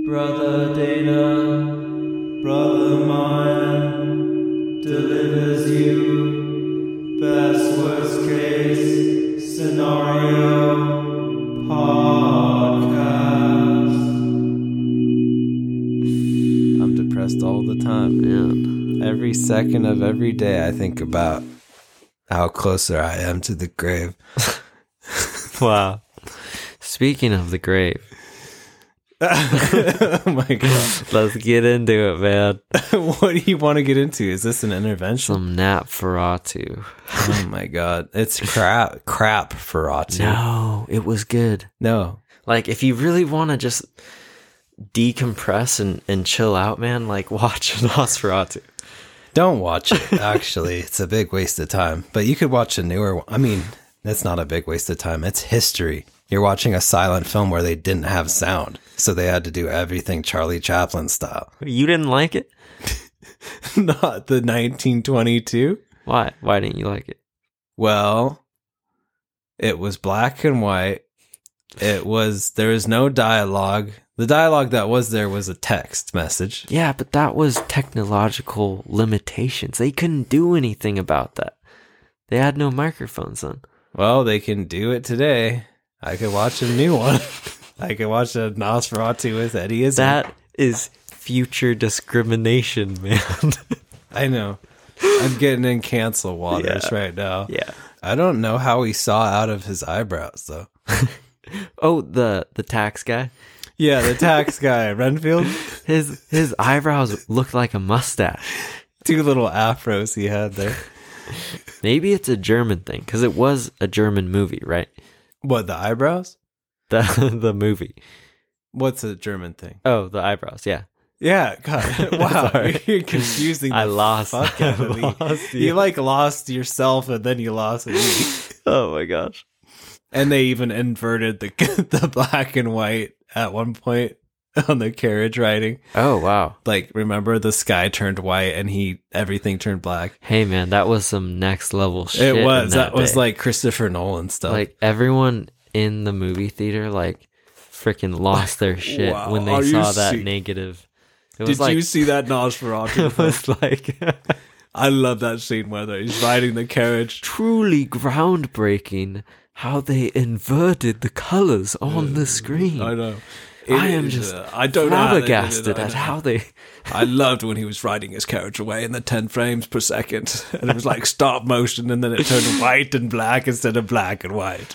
Brother Dana, brother mine, delivers you best worst case scenario podcast. I'm depressed all the time, Man. Every second of every day I think about how closer I am to the grave. Wow. Speaking of the grave. Oh my god. Let's get into it, man. What do you want to get into? Is this an intervention? Some Nosferatu. Oh my god. It's crap Ferratu. No, it was good. No. Like, if you really want to just decompress and chill out, man, like, watch Nosferatu. Don't watch it, actually. It's a big waste of time. But you could watch a newer one. I mean, that's not a big waste of time. It's history. You're watching a silent film where they didn't have sound. So they had to do everything Charlie Chaplin style. You didn't like it? Not the 1922? Why? Why didn't you like it? Well, it was black and white. There was no dialogue. The dialogue that was there was a text message. Yeah, but that was technological limitations. They couldn't do anything about that. They had no microphones then. Well, they can do it today. I could watch a new one. I could watch a Nosferatu with Eddie Izzard. That is future discrimination, man. I know. I'm getting in cancel waters right now. Yeah. I don't know how he saw out of his eyebrows, though. Oh, the tax guy? Yeah, the tax guy, Renfield. His eyebrows looked like a mustache. Two little afros he had there. Maybe it's a German thing, because it was a German movie, right? What, the eyebrows? The movie. What's a German thing? Oh, the eyebrows, yeah. Yeah, God. Wow, you're confusing the I lost. fuck out of me. You like lost yourself and then you lost me. Oh my gosh. And they even inverted the black and white at one point on the carriage riding. Oh, wow. Like, remember the sky turned white and everything turned black? Hey, man, that was some next level shit. It was. That was day. like Christopher Nolan stuff. Like, everyone in the movie theater, like, freaking lost their shit Wow, when they saw that negative. It was Did you see that Nosferatu? It was like... I love that scene where he's riding the carriage. Truly groundbreaking how they inverted the colors on the screen. I know. I am just I don't know how they did it, flabbergasted at how they... I loved when he was riding his carriage away in the 10 frames per second. And it was like stop motion and then it turned white and black instead of black and white.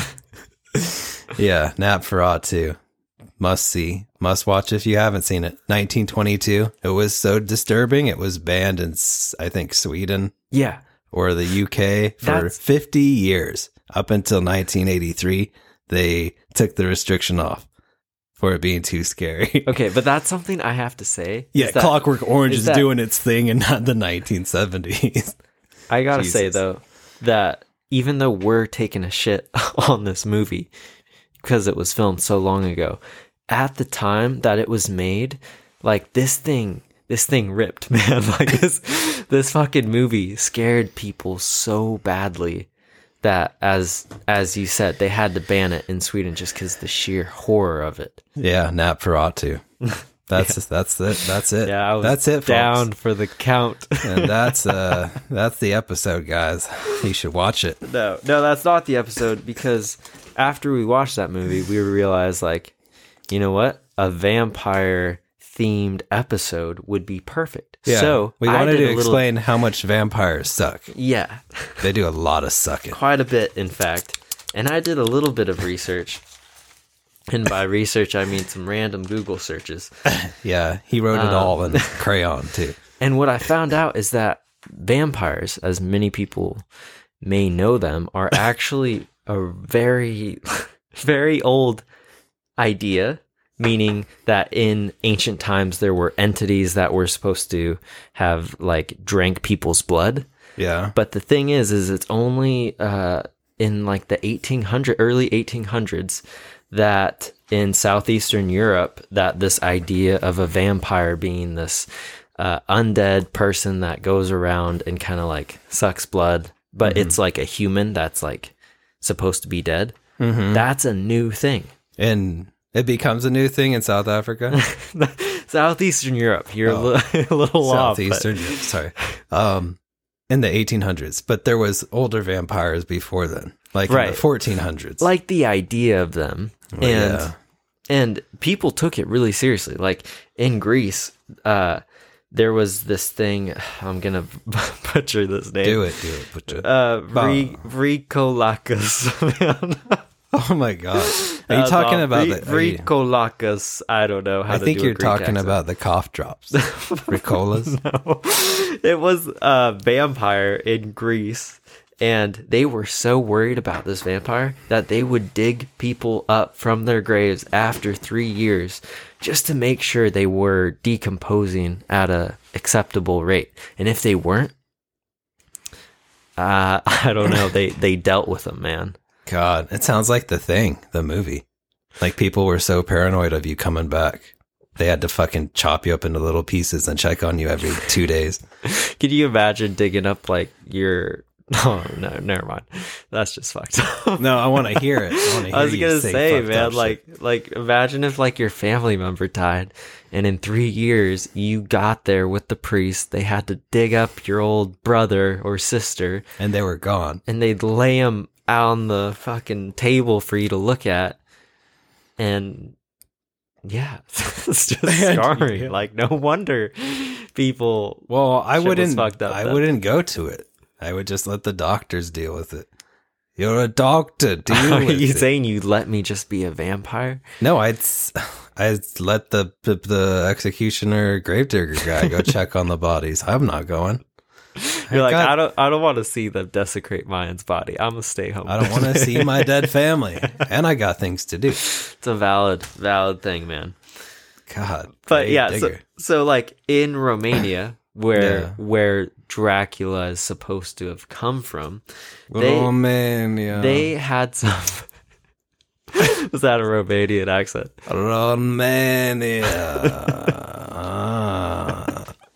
Yeah, Nosferatu. Must see. Must watch if you haven't seen it. 1922. It was so disturbing. It was banned in, I think, Sweden. Yeah. Or the UK for 50 years. Up until 1983, they took the restriction off for it being too scary. Okay, but that's something I have to say. Yeah, Clockwork Orange is doing its thing and not the 1970s. I gotta say, though, that even though we're taking a shit on this movie because it was filmed so long ago, at the time that it was made, like, this thing ripped, man. Like, this fucking movie scared people so badly that, as you said, they had to ban it in Sweden just because the sheer horror of it. Yeah, Nosferatu. That's it. That's it. Yeah, I was that's it, down folks. for the count. And that's the episode, guys. You should watch it. No, that's not the episode, because after we watched that movie, we realized, like, you know what? A vampire themed episode would be perfect. Yeah, so we wanted to explain how much vampires suck. Yeah. They do a lot of sucking. Quite a bit, in fact. And I did a little bit of research. And by research, I mean some random Google searches. Yeah, he wrote it all in crayon, too. And what I found out is that vampires, as many people may know them, are actually a very, very old idea. Meaning that in ancient times, there were entities that were supposed to have, like, drank people's blood. Yeah. But the thing is it's only in, like, the early 1800s that in southeastern Europe that this idea of a vampire being this undead person that goes around and kind of, like, sucks blood, but it's like a human that's, like, supposed to be dead. That's a new thing. And It becomes a new thing in South Africa. Southeastern Europe. You're a little off. Southeastern Europe, sorry. In the 1800s, but there was older vampires before then, like in the 1400s. Like the idea of them, and people took it really seriously. Like in Greece, there was this thing. I'm gonna butcher this name. Do it. Butcher. Vrikolakas, man. Oh my god! Are you talking about the Vrikolakas? I don't know how. I think you're talking about the cough drops, Ricolas. No, it was a vampire in Greece, and they were so worried about this vampire that they would dig people up from their graves after 3 years just to make sure they were decomposing at a acceptable rate. And if they weren't, I don't know. They dealt with them, man. God, it sounds like The Thing, the movie. Like people were so paranoid of you coming back. They had to fucking chop you up into little pieces and check on you every 2 days. Could you imagine digging up like your... Oh, no, never mind. That's just fucked up. No, I want to hear it. I was going to say, man, like imagine if like your family member died and in 3 years you got there with the priest. They had to dig up your old brother or sister. And they were gone. And they'd lay him on the fucking table for you to look at. And yeah, it's just scarring. Yeah. Like no wonder people. Well, I wouldn't go to it. I would just let the doctors deal with it. You're a doctor. Deal with it. Are you saying you'd let me just be a vampire? No, I'd let the executioner gravedigger guy go check on the bodies. I'm not going. I don't want to see them desecrate Mayan's body. I'm gonna stay home. I don't want to see my dead family, and I got things to do. It's a valid thing, man. God, but yeah, so like in Romania, where Dracula is supposed to have come from, Romania. They had some. Was that a Romanian accent? Romania.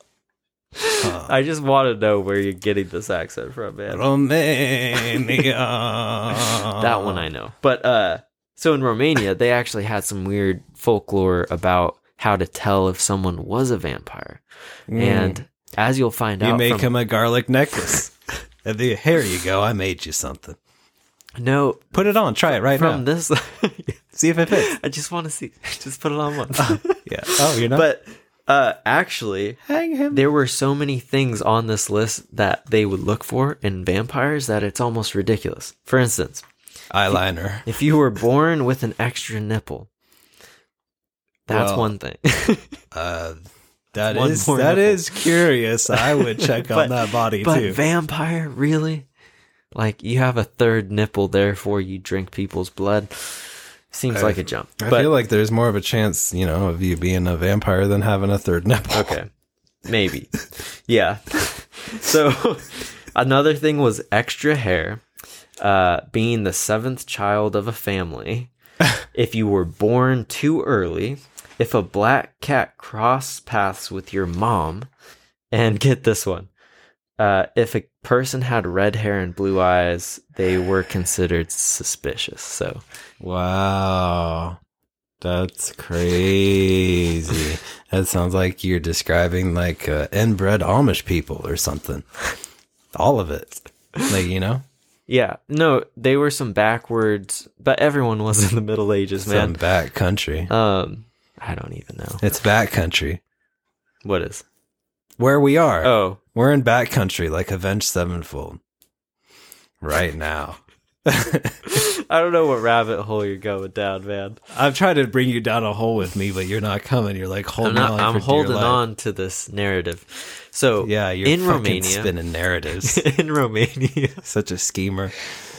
I just want to know where you're getting this accent from, man. Romania. That one I know. But so in Romania, they actually had some weird folklore about how to tell if someone was a vampire. And as you'll find out, you make him a garlic necklace. Here you go. I made you something. No, put it on. Try it right now. From this, see if it fits. I just want to see. Just put it on once. Yeah. Oh, you're not. But actually, hang him. There were so many things on this list that they would look for in vampires that it's almost ridiculous. For instance, eyeliner. If you were born with an extra nipple, that's one thing. That is curious. I would check on that body too. But vampire, really? Like you have a third nipple, therefore you drink people's blood. Seems like a jump. I feel like there's more of a chance, of you being a vampire than having a third nipple. Okay. Maybe. Yeah. So another thing was extra hair. Being the seventh child of a family. If you were born too early. If a black cat crossed paths with your mom. And get this one. If a person had red hair and blue eyes, they were considered suspicious. So, wow, that's crazy. That sounds like you're describing like inbred Amish people or something. All of it, Yeah, no, they were some backwards, but everyone was in the Middle Ages, man. Some back country. I don't even know. It's back country. What is? Where we are. Oh. We're in back country, like Avenged Sevenfold. Right now. I don't know what rabbit hole you're going down, man. I'm trying to bring you down a hole with me, but you're not coming. You're like holding on. I'm holding on to this narrative. So yeah, you're in Romania, spinning narratives. In Romania. Such a schemer.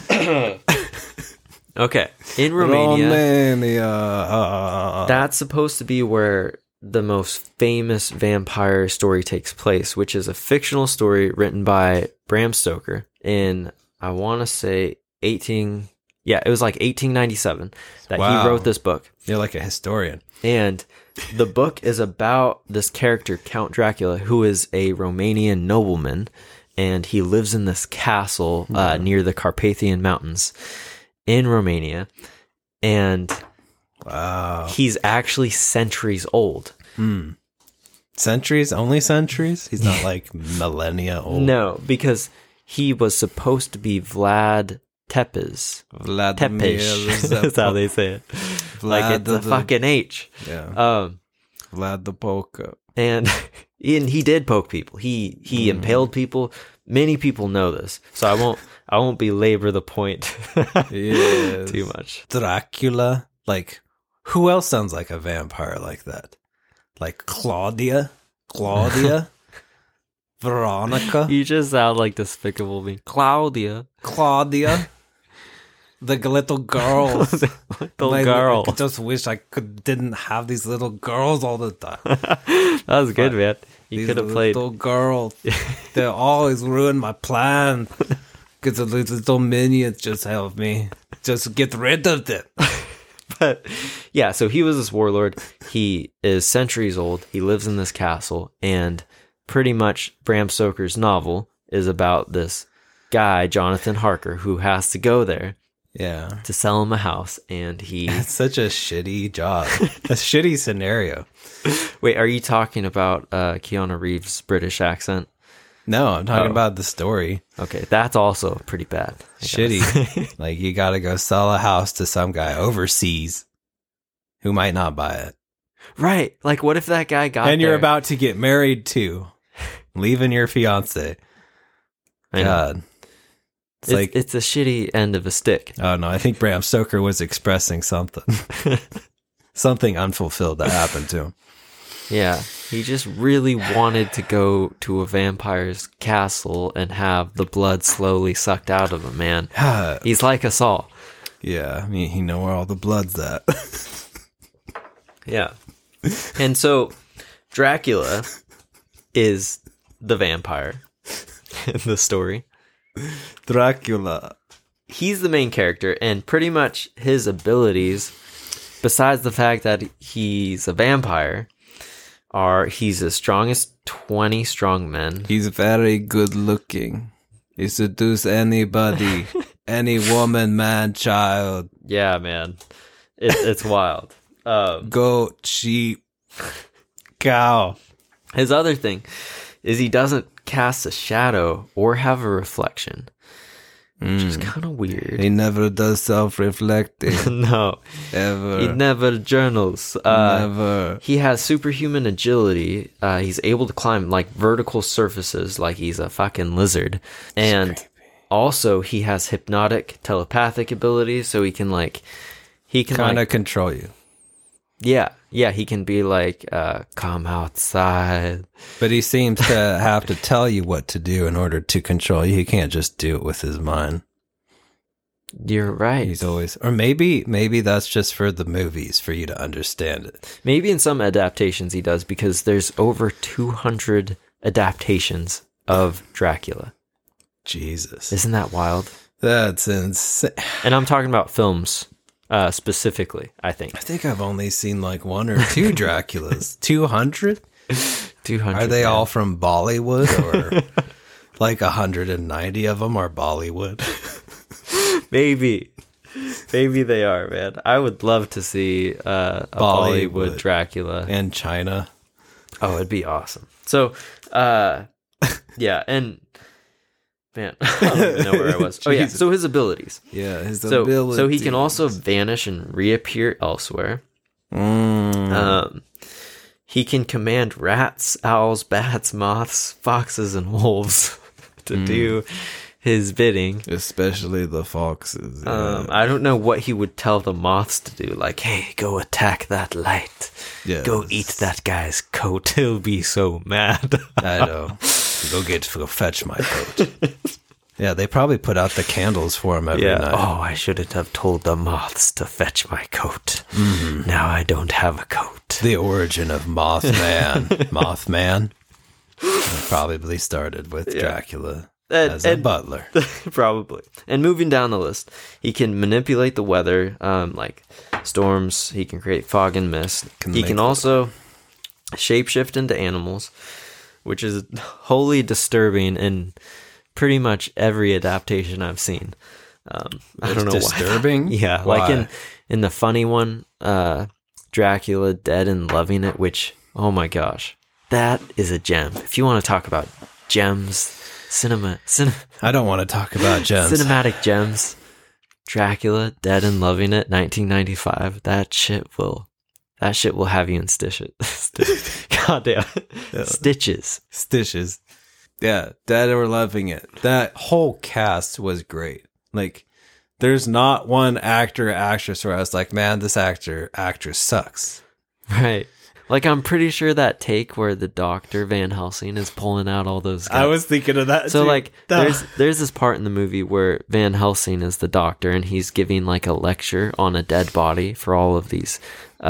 Okay. In Romania. That's supposed to be where the most famous vampire story takes place, which is a fictional story written by Bram Stoker in, I want to say, it was like 1897 that he wrote this book. You're like a historian. And the book is about this character, Count Dracula, who is a Romanian nobleman, and he lives in this castle near the Carpathian Mountains in Romania. And Wow. He's actually centuries old. Centuries? Only centuries? He's not like millennia old. No, because he was supposed to be Vlad Tepes. Vladimir Tepesh. That's how they say it. Like it's a fucking H. Yeah. Vlad the Polka. And he did poke people. He impaled people. Many people know this, so I won't belabor the point too much. Dracula, like who else sounds like a vampire like that? Like Claudia, Veronica. You just sound like Despicable Me. Claudia, the little girls. girl. I just wish I didn't have these little girls all the time. That was good, man. You could have played little girls. They always ruin my plan. Because the little minions just help me. Just get rid of them. But yeah, so he was this warlord. He is centuries old. He lives in this castle, and pretty much Bram Stoker's novel is about this guy, Jonathan Harker, who has to go there. Yeah. To sell him a house, and It's such a shitty job. A shitty scenario. Wait, are you talking about Keanu Reeves' British accent? No, I'm talking about the story. Okay, that's also pretty bad. Shitty. Like, you gotta go sell a house to some guy overseas who might not buy it. Right. Like, what if that guy got And you're there? about to get married too. Leaving your fiance. I know. God. It's a shitty end of a stick. Oh no, I think Bram Stoker was expressing something. Something unfulfilled that happened to him. Yeah, he just really wanted to go to a vampire's castle and have the blood slowly sucked out of him, man. He's like us all. Yeah, I mean, he know where all the blood's at. Yeah. And so Dracula is the vampire in the story. Dracula. He's the main character, and pretty much his abilities, besides the fact that he's a vampire, he's as strong as 20 strong men. He's very good looking. He seduce anybody, any woman, man, child. Yeah, man. It's wild. Goat, sheep, cow. His other thing is he doesn't cast a shadow or have a reflection, which is kind of weird. He never does self-reflecting. No. Ever. He never journals. Never. He has superhuman agility. He's able to climb like vertical surfaces like he's a fucking lizard. And also he has hypnotic telepathic abilities, so he can kind of control you. Yeah, he can be like, come outside. But he seems to have to tell you what to do in order to control you. He can't just do it with his mind. You're right. He's always, or maybe that's just for the movies, for you to understand it. Maybe in some adaptations he does, because there's over 200 adaptations of Dracula. Jesus. Isn't that wild? That's insane. And I'm talking about films. Specifically, I think I've only seen like one or two Draculas. 200? 200. Are they all from Bollywood, or like 190 of them are Bollywood? Maybe they are, man. I would love to see a Bollywood Dracula and China. Oh, it'd be awesome. So, yeah, and man, I don't even know where I was. Oh yeah, so his abilities. Yeah, his abilities. So he can also vanish and reappear elsewhere. He can command rats, owls, bats, moths, foxes, and wolves to do his bidding. Especially the foxes. Yeah. I don't know what he would tell the moths to do. Like, hey, go attack that light. Yes. Go eat that guy's coat. He'll be so mad. I know. Go fetch my coat. Yeah, they probably put out the candles for him every night. Oh, I shouldn't have told the moths to fetch my coat. Now I don't have a coat. The origin of Mothman probably started with Dracula as a butler. Probably. And moving down the list, he can manipulate the weather, like storms. He can create fog and mist. He can also shapeshift into animals, which is wholly disturbing in pretty much every adaptation I've seen. I don't know disturbing? why. Yeah, why? like in the funny one, Dracula Dead and Loving It, which, oh my gosh, that is a gem. If you want to talk about gems, I don't want to talk about gems. Cinematic gems. Dracula Dead and Loving It, 1995. That shit will have you in stitches. Goddamn. Yeah. Stitches. Yeah, Dead or Loving It. That whole cast was great. Like, there's not one actor or actress where I was like, man, this actress sucks. Right. Like, I'm pretty sure that take where the Dr. Van Helsing is pulling out all those guys. I was thinking of that So, too. like, there's this part in the movie where Van Helsing is the doctor, and he's giving, like, a lecture on a dead body for all of these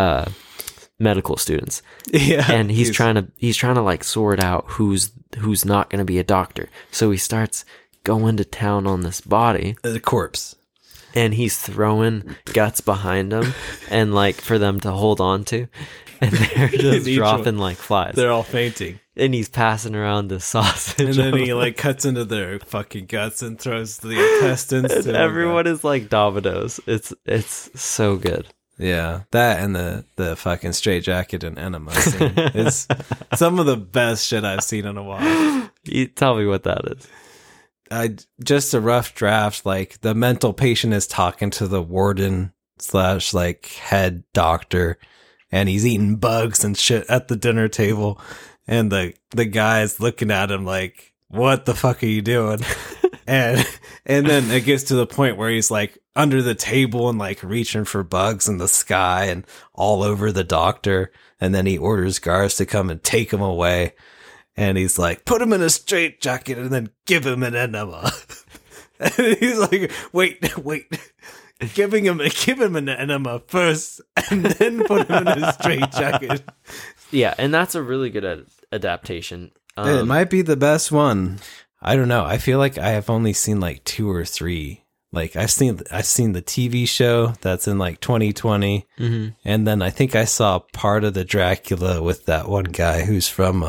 medical students. Yeah. And he's trying to, like, sort out who's not going to be a doctor. So he starts going to town on this body. The corpse. And he's throwing guts behind him and, like, for them to hold on to. And they're just dropping like flies. They're all fainting. And he's passing around the sausage. And then he like cuts into their fucking guts and throws the intestines. And everyone is like dominoes. It's so good. Yeah, that and the fucking straitjacket and enema scene is some of the best shit I've seen in a while. You tell me what that is. Just a rough draft. Like the mental patient is talking to the warden / like head doctor. And he's eating bugs and shit at the dinner table. And the guy's looking at him like, what the fuck are you doing? and then it gets to the point where he's like under the table and like reaching for bugs in the sky and all over the doctor. And then he orders guards to come and take him away. And he's like, put him in a straitjacket and then give him an enema. And he's like, wait. Give him an enema first, and then put him in a straitjacket. Yeah, and that's a really good adaptation. It might be the best one. I don't know. I feel like I have only seen like 2 or 3. Like I've seen the TV show that's in like 2020, and then I think I saw part of the Dracula with that one guy who's from.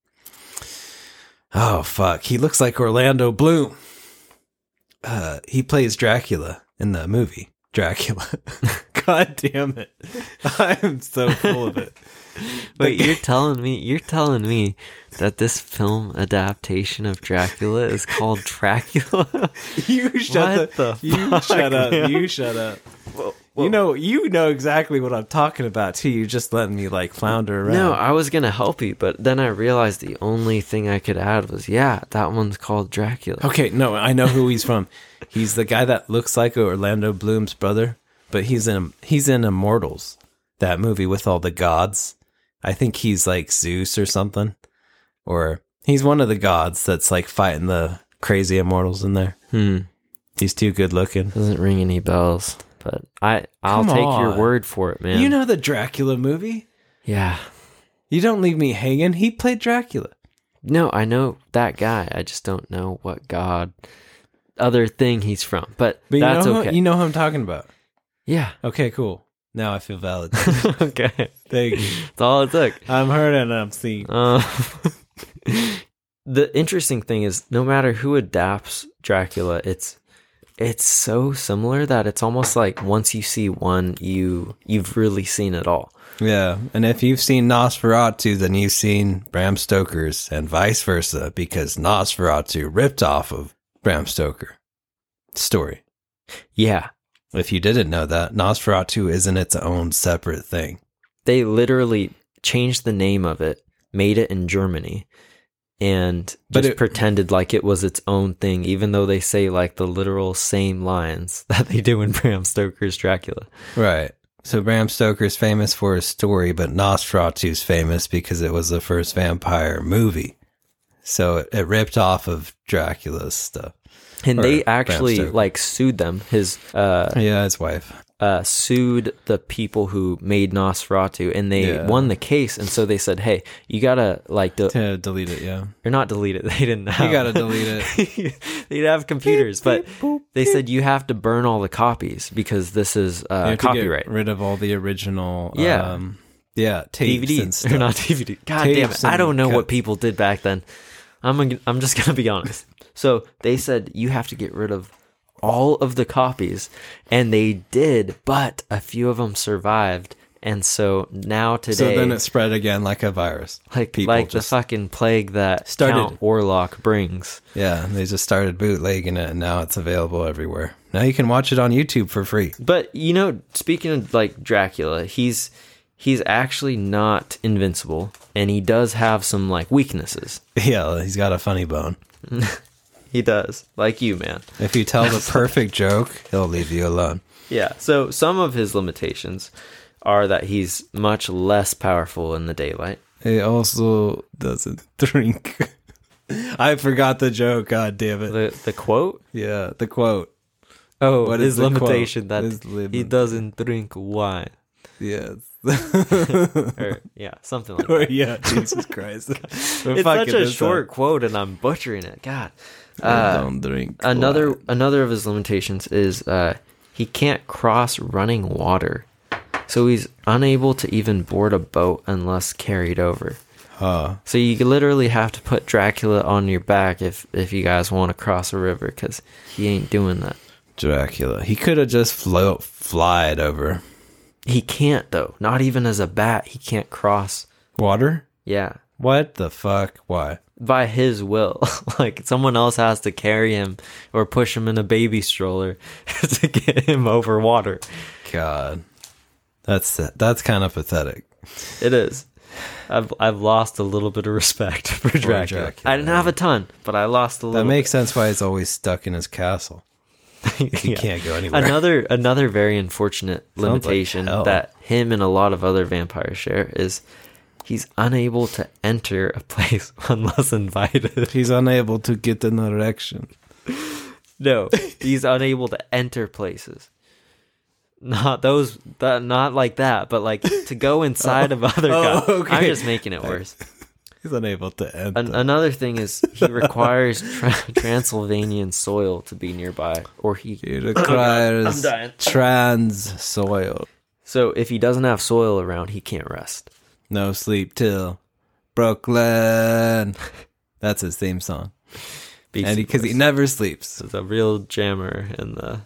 Oh fuck! He looks like Orlando Bloom. He plays Dracula in the movie Dracula. God damn it. I am so full of it. Wait, you're telling me that this film adaptation of Dracula is called Dracula? You shut up. You shut up. Well, you know exactly what I'm talking about too. You're just letting me like flounder around. No, I was gonna help you, but then I realized the only thing I could add was, that one's called Dracula. Okay, no, I know who he's from. He's the guy that looks like Orlando Bloom's brother, but he's in Immortals, that movie with all the gods. I think he's like Zeus or something, or he's one of the gods that's like fighting the crazy immortals in there. He's too good looking. Doesn't ring any bells. But I'll take your word for it, man. You know the Dracula movie? Yeah. You don't leave me hanging. He played Dracula. No, I know that guy. I just don't know what other thing he's from. But that's okay. You know who I'm talking about. Yeah. Okay, cool. Now I feel valid. Okay. Thank you. That's all it took. I'm heard and I'm seen. The interesting thing is, no matter who adapts Dracula, it's so similar that it's almost like once you see one, you've really seen it all. Yeah, and if you've seen Nosferatu, then you've seen Bram Stoker's, and vice versa, because Nosferatu ripped off of Bram Stoker story. Yeah. If you didn't know that, Nosferatu isn't its own separate thing. They literally changed the name of it, made it in Germany, and pretended like it was its own thing, even though they say like the literal same lines that they do in Bram Stoker's Dracula. Right. So Bram Stoker's famous for his story, but Nosferatu's famous because it was the first vampire movie. So it ripped off of Dracula's stuff. And they actually like sued them. His wife sued the people who made Nosferatu, and they won the case. And so they said, "Hey, you gotta like to delete it, or not delete it. They didn't have. You gotta delete it. They didn't have computers, but they said you have to burn all the copies because this is copyright. Get rid of all the original, tapes DVDs and stuff. Or not DVD. God damn it! I don't know what people did back then. I'm just gonna be honest. So they said you have to get rid of all of the copies, and they did, but a few of them survived. And so now today, So then it spread again like a virus. like People the just fucking plague that started- Count Orlok brings. Yeah, they just started bootlegging it, and now it's available everywhere. Now you can watch it on YouTube for free. But you know, speaking of like Dracula, he's actually not invincible, and he does have some like weaknesses. Yeah, he's got a funny bone. He does, like you, man. If you tell the perfect joke, he'll leave you alone. Yeah. So some of his limitations are that he's much less powerful in the daylight. He also doesn't drink. I forgot the joke. God damn it. The quote? Yeah, the quote. Oh, What his is the limitation quote? that His limit. he doesn't drink wine. Yes. Or, yeah, something like that. Yeah, Jesus Christ. It's such a short quote, and I'm butchering it. God. Don't drink. Another wine. of his limitations is he can't cross running water. So he's unable to even board a boat unless carried over. So you literally have to put Dracula on your back if you guys want to cross a river, because he ain't doing that. Dracula. He could have just flied over. He can't, though. Not even as a bat, he can't cross. Water? Yeah. What the fuck? Why? By his will. Like, someone else has to carry him or push him in a baby stroller to get him over water. God. That's kind of pathetic. It is. I've lost a little bit of respect for Dracula. I didn't have a ton, but I lost a little. That makes sense why he's always stuck in his castle. He Yeah. can't go anywhere. Another very unfortunate Sounds like limitation hell. that him and a lot of other vampires share is he's unable to enter a place unless invited. He's unable to get an erection. No, he's unable to enter places. Not like that, but like to go inside of other guys. okay. I'm just making it worse. He's unable to enter. Another thing is he requires Transylvanian soil to be nearby, or He requires I'm dying. trans soil. So if he doesn't have soil around, he can't rest. No sleep till Brooklyn. That's his theme song. And because he never sleeps. It's a real jammer in the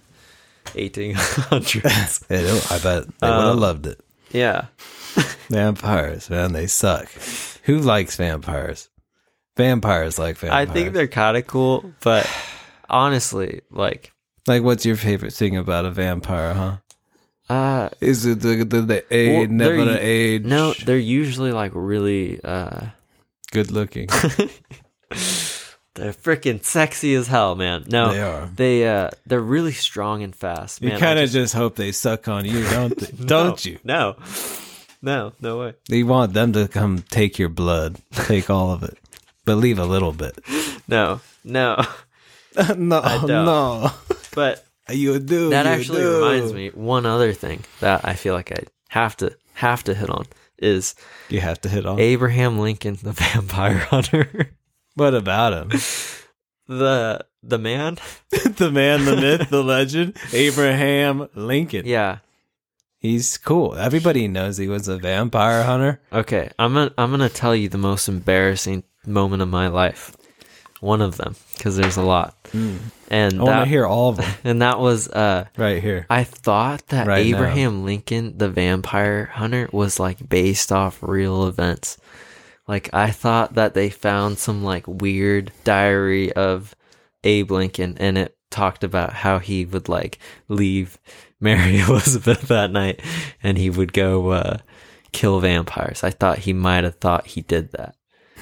1800s. I bet they would have loved it. Yeah. Vampires, man, they suck. Who likes vampires? Vampires like vampires. I think they're kind of cool, but honestly, like what's your favorite thing about a vampire, huh? Is it the age, well, never the age? No, they're usually like really good looking. they're freaking sexy as hell, man. No, They are. They're really strong and fast. You Man, kind of just hope they suck on you, don't they? Don't you? No way. You want them to come take your blood, take all of it, but leave a little bit. No. No, I don't. no. But You do. that you actually do. reminds me, one other thing that I feel like I have to hit on is You have to hit on. Abraham Lincoln, the vampire hunter. What about him? The man? The man, the myth, the legend, Abraham Lincoln. Yeah. He's cool. Everybody knows he was a vampire hunter. Okay, I'm gonna tell you the most embarrassing moment of my life. One of them, because there's a lot. And I want to hear all of them And that was right here. I thought that Right now. Abraham Lincoln, the vampire hunter, was like based off real events. Like I thought that they found some like weird diary of Abe Lincoln, and it talked about how he would like leave Mary Elizabeth that night and he would go kill vampires. I thought he might have thought he did that.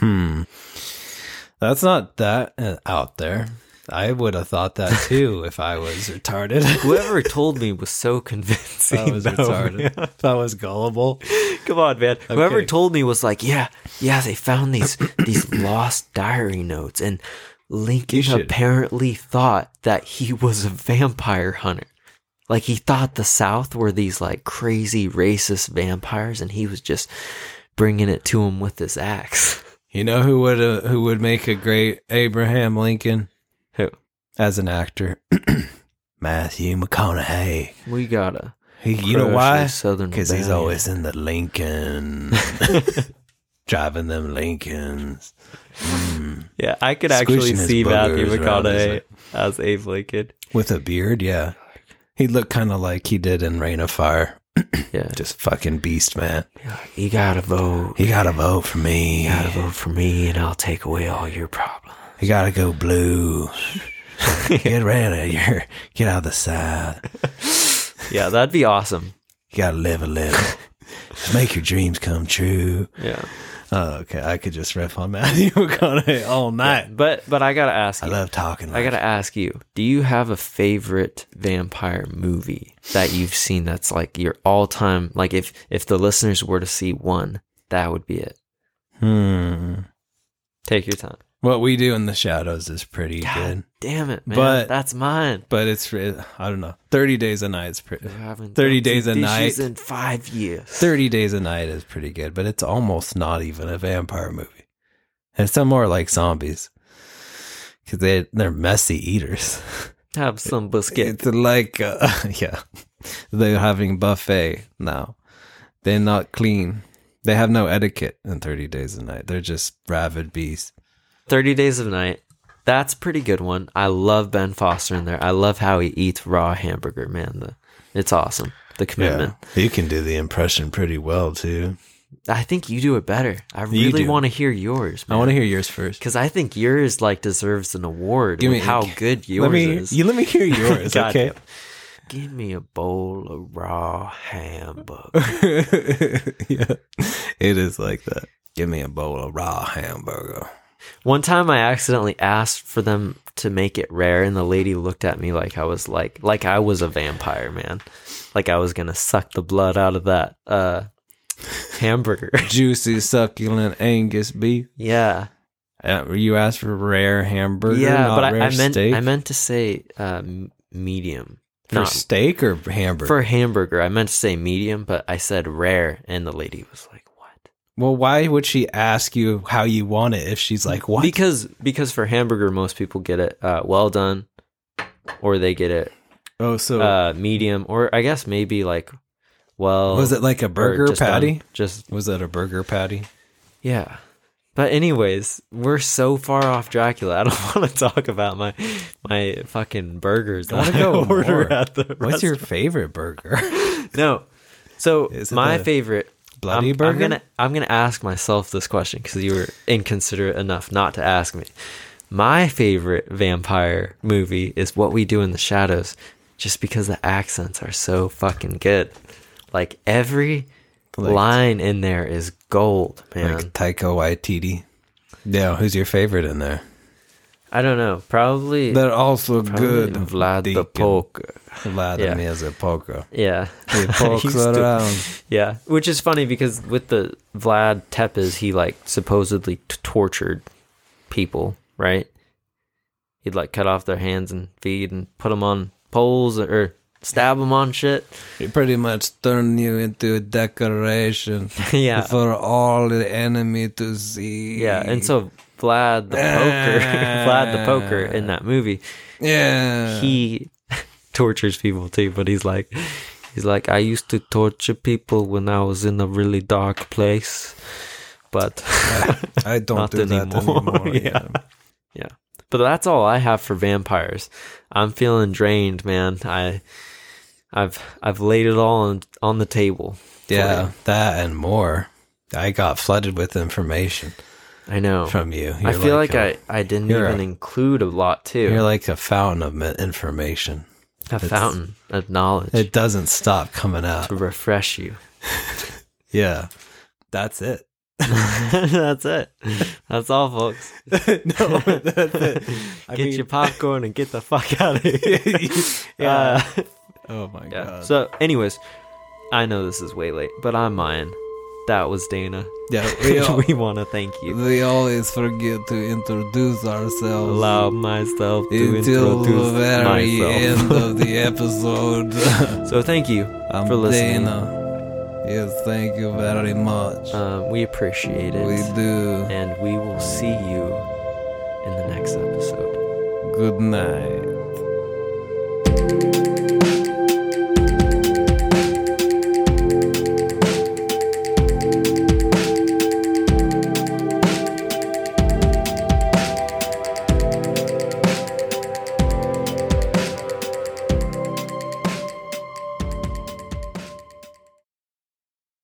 That's not that out there. I would have thought that too if I was retarded. Whoever told me was so convincing. If I was retarded. If I was gullible. Come on, man. Whoever Okay. told me was like, yeah, they found these lost diary notes, and Lincoln You should- apparently thought that he was a vampire hunter. Like he thought the South were these like crazy racist vampires, and he was just bringing it to him with his axe. You know who would make a great Abraham Lincoln Who? as an actor? Matthew McConaughey. We gotta. You know crush why? the Southern Because he's Rebellion. always in the Lincoln, driving them Lincolns. Yeah, I could actually Squishing his see Matthew boogers around his McConaughey as Abe Lincoln. With a beard, yeah. He looked kind of like he did in Reign of Fire. Yeah. Just fucking beast, man. You gotta vote. You gotta vote for me. You gotta vote for me, and I'll take away all your problems. You gotta go blue. Get out of the side. Yeah, that'd be awesome. You gotta live a little. Just make your dreams come true. Yeah. Oh, okay. I could just riff on Matthew McConaughey all night. But I gotta ask you. I love talking. I gotta ask you. Do you have a favorite vampire movie that you've seen that's like your all-time? Like if the listeners were to see one, that would be it. Take your time. What We Do in the Shadows is pretty God good. Damn it, man. But that's mine. But it's, I don't know. 30 Days a Night is pretty. 30 Days a Night in 5 years. 30 Days a Night is pretty good, but it's almost not even a vampire movie. It's some more like zombies because they're messy eaters. Have some biscuit. It's like yeah, they're having buffet now. They're not clean. They have no etiquette in 30 Days a Night. They're just rabid beasts. 30 Days of Night. That's a pretty good one. I love Ben Foster in there. I love how he eats raw hamburger, man. It's awesome. The commitment. Yeah, you can do the impression pretty well, too. I think you do it better. I really want to hear yours, man. I want to hear yours first. Because I think yours like deserves an award with how good yours is. Let me hear yours, okay? Give me a bowl of raw hamburger. Yeah, it is like that. Give me a bowl of raw hamburger. One time I accidentally asked for them to make it rare, and the lady looked at me like I was like I was a vampire, man. Like I was gonna suck the blood out of that hamburger. Juicy, succulent Angus beef. Yeah. You asked for rare hamburger. Yeah, but steak? I meant to say medium. For steak or hamburger? For hamburger, I meant to say medium, but I said rare, and the lady was like, "What?" Well, why would she ask you how you want it if she's like, "What?" Because for hamburger, most people get it well done, or they get it medium, or I guess maybe like was it like a burger patty? Just was it a burger patty? Yeah. But anyways, we're so far off Dracula. I don't want to talk about my fucking burgers. I want to go order at the What's restaurant. your favorite burger? No. So my favorite bloody burger. I'm gonna ask myself this question because you were inconsiderate enough not to ask me. My favorite vampire movie is What We Do in the Shadows, just because the accents are so fucking good. Like every line in there is gold, man. Like Taika Waititi. Yeah, who's your favorite in there? I don't know. Probably they're also good. Vlad the Poker. Vladimir the Poker. Yeah, he pokes around. Yeah, which is funny because with the Vlad Tepes, he like supposedly tortured people, right? He'd like cut off their hands and feet and put them on poles or stab them on shit. He pretty much turned you into a decoration. Yeah, for all the enemy to see. Yeah, and so Vlad the Poker in that movie, yeah, he tortures people too. But he's like, I used to torture people when I was in a really dark place, but I don't do that anymore. Yeah. But that's all I have for vampires. I'm feeling drained, man. I've laid it all on the table. Yeah, that and more. I got flooded with information. I know. From you. I feel like I didn't even include a lot too. You're like a fountain of information. A fountain of knowledge. It doesn't stop coming out. To refresh you. Yeah. That's it. That's it. That's all, folks. No, that's it. Get your popcorn and get the fuck out of here. Yeah. Oh my god. So, anyways, I know this is way late, but I'm mine. That was Dana. Yeah, we want to thank you. We always forget to introduce ourselves. Allow myself to until introduce the very myself. end of the episode. So thank you for listening. Dana. Yes, thank you very much. We appreciate it. We do. And we will see you in the next episode. Good night.